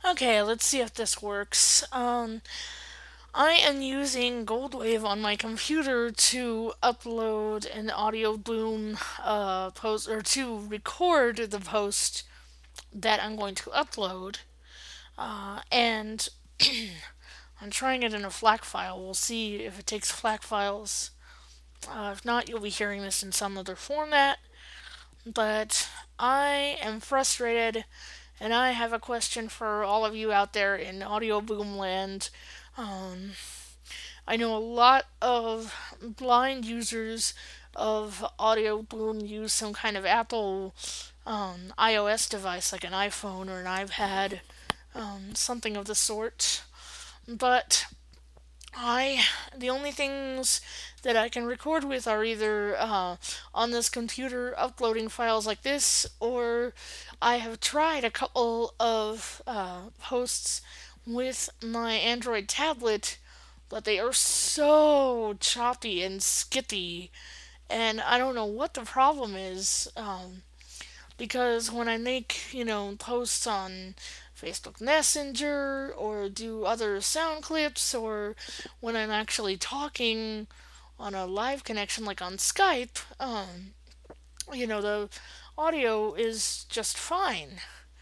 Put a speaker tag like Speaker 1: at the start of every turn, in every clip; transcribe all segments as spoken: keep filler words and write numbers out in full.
Speaker 1: Okay, let's see if this works. Um, I am using Goldwave on my computer to upload an audio bloom uh, post or to record the post that I'm going to upload. Uh, and I'm trying it in a FLAC file. We'll see if it takes FLAC files. Uh, if not, you'll be hearing this in some other format. But I am frustrated, and I have a question for all of you out there in audio boom land. Um, I know a lot of blind users of Audio Boom use some kind of Apple um, iOS device like an iPhone or an iPad, um, something of the sort. But I, the only things that I can record with are either uh, on this computer uploading files like this, or I have tried a couple of uh, posts with my Android tablet, but they are so choppy and skippy, and I don't know what the problem is. Um, because when I make, you know, posts on Facebook Messenger or do other sound clips, or when I'm actually talking on a live connection like on Skype, um, you know, the audio is just fine.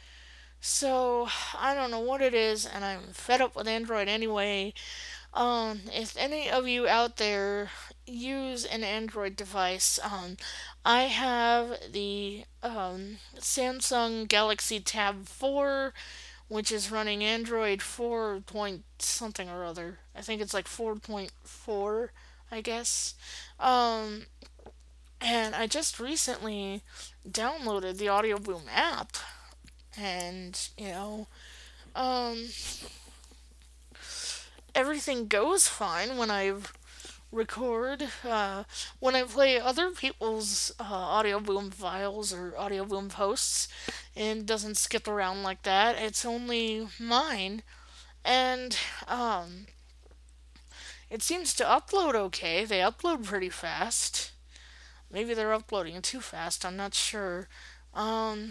Speaker 1: So I don't know what it is, and I'm fed up with Android anyway. Um, if any of you out there use an Android device, um, I have the um, Samsung Galaxy Tab four, which is running Android four point something or other. I think it's like four point four, I guess. Um, and I just recently downloaded the Audio Boom app, and you know, um, everything goes fine when I record. Uh, when I play other people's uh, audio boom files or audio boom posts, and doesn't skip around like that. It's only mine, and um, it seems to upload okay. They upload pretty fast. Maybe they're uploading too fast. I'm not sure. Um,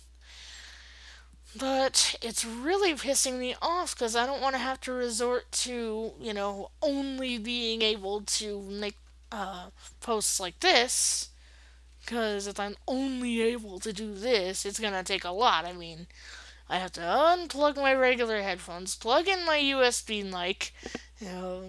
Speaker 1: but it's really pissing me off because I don't want to have to resort to, you know, only being able to make uh, posts like this. Because if I'm only able to do this, it's going to take a lot. I mean, I have to unplug my regular headphones, plug in my U S B mic, you know,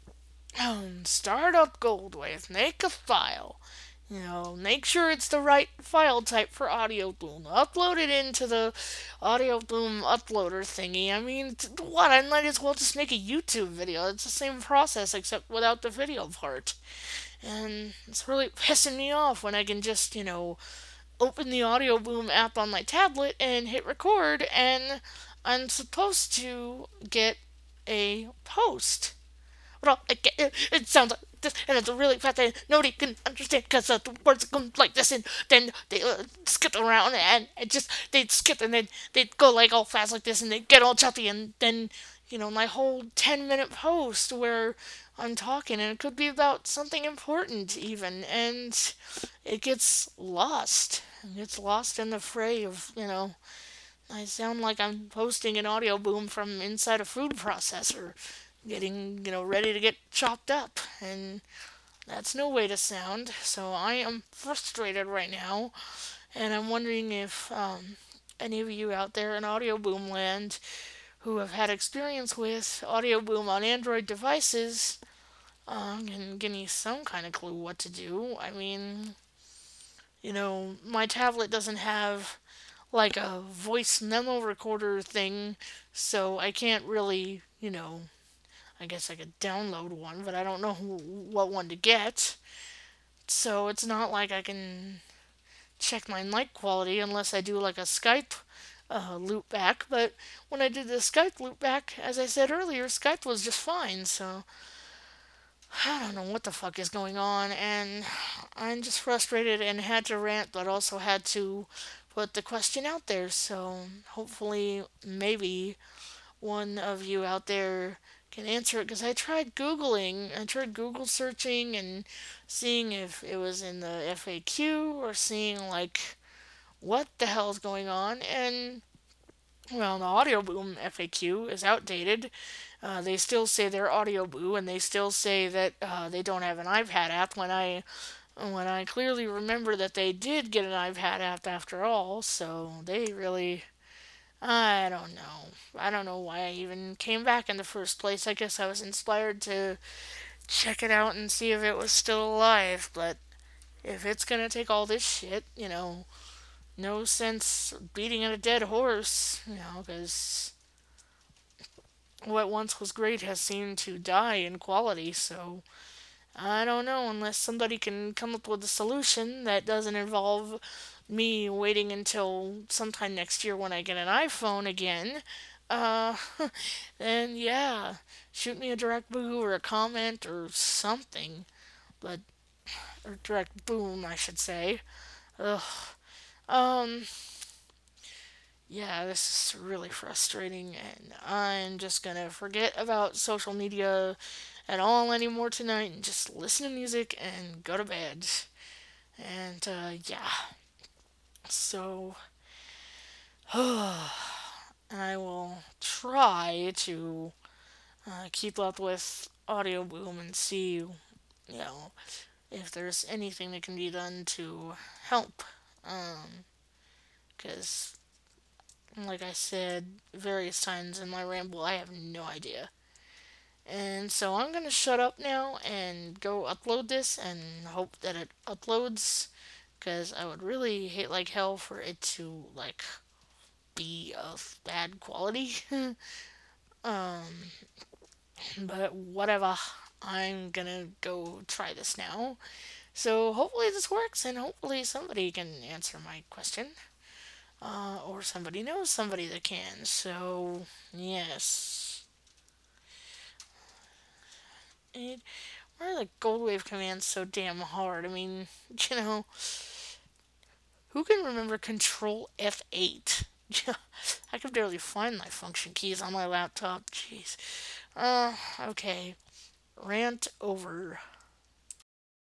Speaker 1: um, start up Goldwave, make a file, you know, make sure it's the right file type for Audio Boom, upload it into the Audio Boom uploader thingy. I mean, what? I might as well just make a YouTube video. It's the same process except without the video part. And it's really pissing me off when I can just, you know, open the Audio Boom app on my tablet and hit record, and I'm supposed to get a post. Well, it, it, it sounds like this, and it's really fast, and nobody can understand because uh, the words come like this, and then they uh, skip around, and it just they'd skip, and then they'd go like all fast like this, and they'd get all choppy, and then you know my whole ten minute post where I'm talking, and it could be about something important even, and it gets lost. It gets lost in the fray of you know. I sound like I'm posting an audio boom from inside a food processor getting, you know, ready to get chopped up. And that's no way to sound. So I am frustrated right now. And I'm wondering if um, any of you out there in Audio Boom land who have had experience with Audio Boom on Android devices uh, can give me some kind of clue what to do. I mean, you know, my tablet doesn't have like a voice memo recorder thing, so I can't really, you know, I guess I could download one, but I don't know who, what one to get. So it's not like I can check my mic quality unless I do like a Skype uh, loop back. But when I did the Skype loop back, as I said earlier, Skype was just fine. So I don't know what the fuck is going on, and I'm just frustrated and had to rant, but also had to put the question out there. So hopefully, maybe one of you out there can answer it because I tried Googling, I tried Google searching and seeing if it was in the F A Q or seeing like what the hell's going on, and Well, the Audio Boom F A Q is outdated. Uh, they still say they're Audio Boo, and they still say that uh, they don't have an iPad app. When I when I clearly remember that they did get an iPad app after all, so they really, I don't know. I don't know why I even came back in the first place. I guess I was inspired to check it out and see if it was still alive, but if it's gonna take all this shit, you know, no sense beating a dead horse, you know, because what once was great has seemed to die in quality, so I don't know unless somebody can come up with a solution that doesn't involve me waiting until sometime next year when I get an iPhone again. Uh, then yeah, shoot me a direct boo or a comment or something, but or direct boom, I should say. Ugh. Um, yeah, this is really frustrating, and I'm just gonna forget about social media at all anymore tonight and just listen to music and go to bed. And uh, yeah, so I will try to uh, keep up with Audio Boom and see, you know, if there's anything that can be done to help. Um, because, like I said various times in my ramble, I have no idea. And so I'm gonna shut up now and go upload this and hope that it uploads because I would really hate like hell for it to like be of bad quality. um, but whatever. I'm gonna go try this now. So hopefully this works and hopefully somebody can answer my question. Uh, or somebody knows somebody that can. So, yes. It, why are the gold wave commands so damn hard? I mean, you know, who can remember Control F eight? I could barely find my function keys on my laptop. Jeez. Uh, okay. Rant over.